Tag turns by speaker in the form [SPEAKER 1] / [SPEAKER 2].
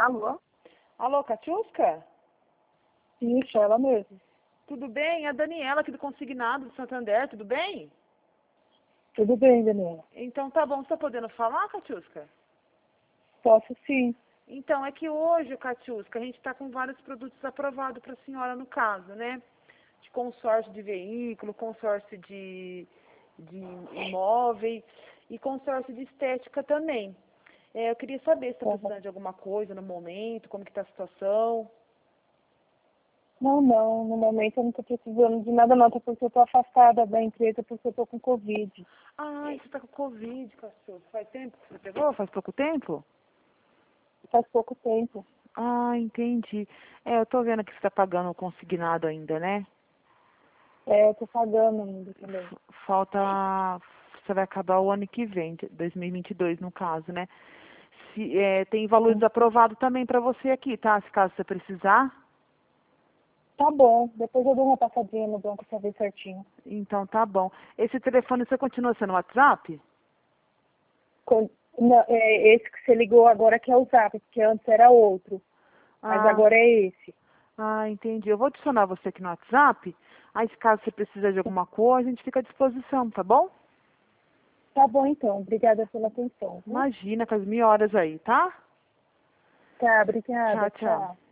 [SPEAKER 1] Alô?
[SPEAKER 2] Alô, Catiusca?
[SPEAKER 1] Isso, ela mesmo.
[SPEAKER 2] Tudo bem? É a Daniela aqui do Consignado do Santander, tudo bem?
[SPEAKER 1] Tudo bem, Daniela?
[SPEAKER 2] Então tá bom, você tá podendo falar, Catiusca?
[SPEAKER 1] Posso sim.
[SPEAKER 2] Então, é que hoje, Catiusca, a gente está com vários produtos aprovados para a senhora no caso, né? De consórcio de veículo, consórcio de imóvel e consórcio de estética também. Eu queria saber se está precisando de alguma coisa no momento, como que está a situação.
[SPEAKER 1] Não, no momento eu não estou precisando de nada não, até porque eu estou afastada da empresa porque eu estou com Covid.
[SPEAKER 2] Ah, você está com Covid, Catiusca. Faz tempo que você pegou? Faz pouco tempo?
[SPEAKER 1] Faz pouco tempo.
[SPEAKER 2] Ah, entendi. Eu tô vendo que você está pagando o consignado ainda, né?
[SPEAKER 1] Eu estou pagando ainda também.
[SPEAKER 2] Falta... Você vai acabar o ano que vem, 2022 no caso, né? Tem valores aprovados também para você aqui, tá? Se caso você precisar.
[SPEAKER 1] Tá bom, depois eu dou uma passadinha no banco pra ver certinho.
[SPEAKER 2] Então tá bom. Esse telefone você continua sendo WhatsApp?
[SPEAKER 1] Não, esse que você ligou agora que é o Zap, porque antes era outro. Mas
[SPEAKER 2] Ah,
[SPEAKER 1] agora é esse.
[SPEAKER 2] entendi. Eu vou adicionar você aqui no WhatsApp. Aí, se caso você precisar de alguma coisa, a gente fica à disposição, tá bom?
[SPEAKER 1] Tá bom então, obrigada pela atenção. Viu?
[SPEAKER 2] Imagina, com as 1000 horas aí, tá?
[SPEAKER 1] Tá, obrigada,
[SPEAKER 2] Tchau, tchau.
[SPEAKER 1] tchau.